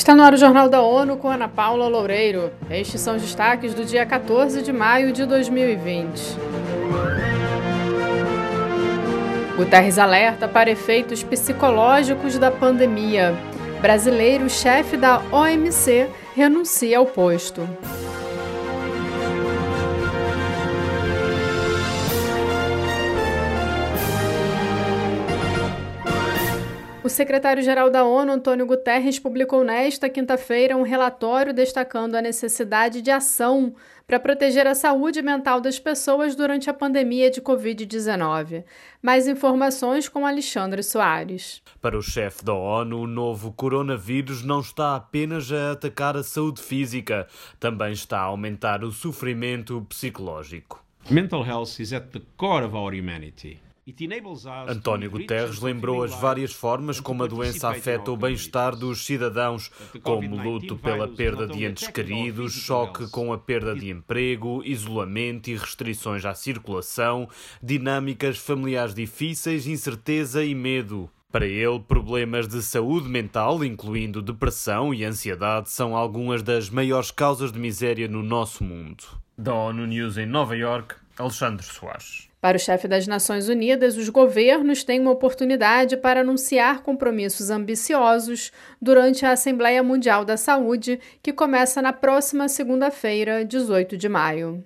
Está no ar o Jornal da ONU com Ana Paula Loureiro. Estes são os destaques do dia 14 de maio de 2020. Guterres alerta para efeitos psicológicos da pandemia. Brasileiro chefe da OMC renuncia ao posto. O secretário-geral da ONU, Antônio Guterres, publicou nesta quinta-feira um relatório destacando a necessidade de ação para proteger a saúde mental das pessoas durante a pandemia de Covid-19. Mais informações com Alexandre Soares. Para o chefe da ONU, o novo coronavírus não está apenas a atacar a saúde física, também está a aumentar o sofrimento psicológico. Mental health is at the core of our humanity. António Guterres lembrou as várias formas como a doença afeta o bem-estar dos cidadãos, como luto pela perda de entes queridos, choque com a perda de emprego, isolamento e restrições à circulação, dinâmicas familiares difíceis, incerteza e medo. Para ele, problemas de saúde mental, incluindo depressão e ansiedade, são algumas das maiores causas de miséria no nosso mundo. Da ONU News em Nova York, Alexandre Soares. Para o chefe das Nações Unidas, os governos têm uma oportunidade para anunciar compromissos ambiciosos durante a Assembleia Mundial da Saúde, que começa na próxima segunda-feira, 18 de maio.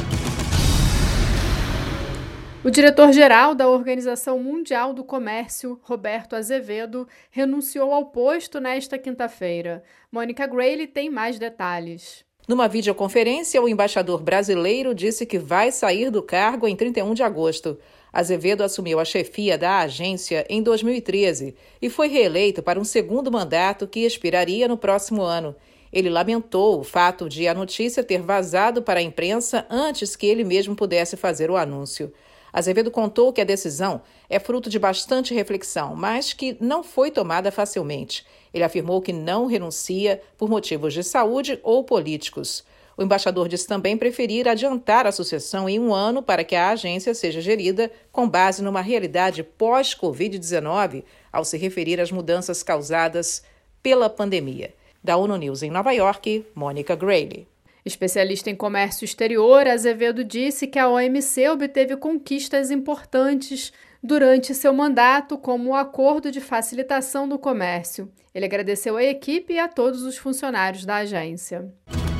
O diretor-geral da Organização Mundial do Comércio, Roberto Azevedo, renunciou ao posto nesta quinta-feira. Mônica Grayle tem mais detalhes. Numa videoconferência, o embaixador brasileiro disse que vai sair do cargo em 31 de agosto. Azevedo assumiu a chefia da agência em 2013 e foi reeleito para um segundo mandato que expiraria no próximo ano. Ele lamentou o fato de a notícia ter vazado para a imprensa antes que ele mesmo pudesse fazer o anúncio. Azevedo contou que a decisão é fruto de bastante reflexão, mas que não foi tomada facilmente. Ele afirmou que não renuncia por motivos de saúde ou políticos. O embaixador disse também preferir adiantar a sucessão em um ano para que a agência seja gerida com base numa realidade pós-Covid-19, ao se referir às mudanças causadas pela pandemia. Da ONU News em Nova York, Mônica Grayle. Especialista em comércio exterior, Azevedo disse que a OMC obteve conquistas importantes durante seu mandato, como o Acordo de Facilitação do Comércio. Ele agradeceu à equipe e a todos os funcionários da agência.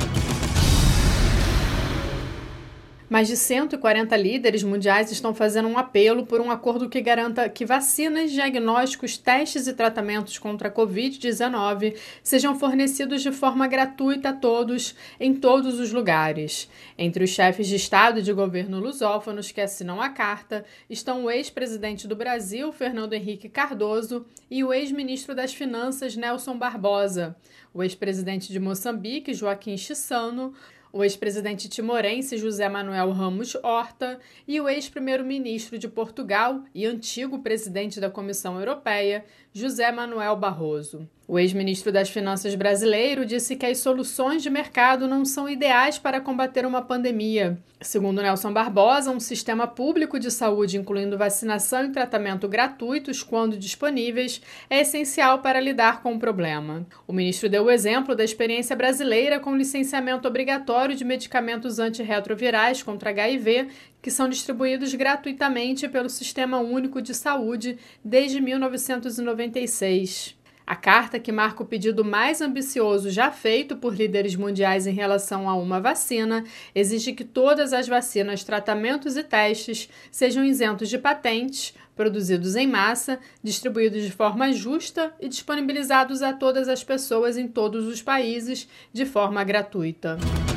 Mais de 140 líderes mundiais estão fazendo um apelo por um acordo que garanta que vacinas, diagnósticos, testes e tratamentos contra a Covid-19 sejam fornecidos de forma gratuita a todos, em todos os lugares. Entre os chefes de Estado e de governo lusófonos que assinam a carta estão o ex-presidente do Brasil, Fernando Henrique Cardoso, e o ex-ministro das Finanças, Nelson Barbosa, o ex-presidente de Moçambique, Joaquim Chissano, o ex-presidente timorense José Manuel Ramos Horta e o ex-primeiro-ministro de Portugal e antigo presidente da Comissão Europeia, José Manuel Barroso. O ex-ministro das Finanças brasileiro disse que as soluções de mercado não são ideais para combater uma pandemia. Segundo Nelson Barbosa, um sistema público de saúde, incluindo vacinação e tratamento gratuitos, quando disponíveis, é essencial para lidar com o problema. O ministro deu o exemplo da experiência brasileira com licenciamento obrigatório de medicamentos antirretrovirais contra HIV, que são distribuídos gratuitamente pelo Sistema Único de Saúde desde 1996. A carta, que marca o pedido mais ambicioso já feito por líderes mundiais em relação a uma vacina, exige que todas as vacinas, tratamentos e testes sejam isentos de patentes, produzidos em massa, distribuídos de forma justa e disponibilizados a todas as pessoas em todos os países de forma gratuita.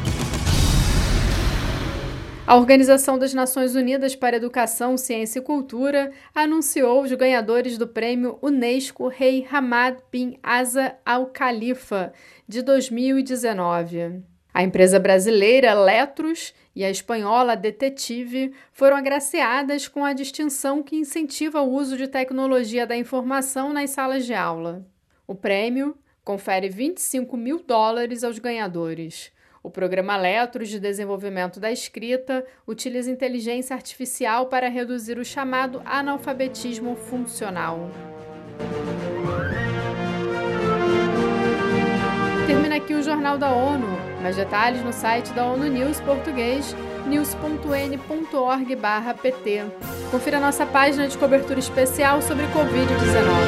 A Organização das Nações Unidas para Educação, Ciência e Cultura anunciou os ganhadores do prêmio Unesco Rei Hamad bin Asa Al Khalifa de 2019. A empresa brasileira Letros e a espanhola Detetive foram agraciadas com a distinção que incentiva o uso de tecnologia da informação nas salas de aula. O prêmio confere $25 mil aos ganhadores. O programa Letros de Desenvolvimento da Escrita utiliza inteligência artificial para reduzir o chamado analfabetismo funcional. Jornal da ONU. Mais detalhes no site da ONU News português, news.n.org/pt. Confira nossa página de cobertura especial sobre Covid-19.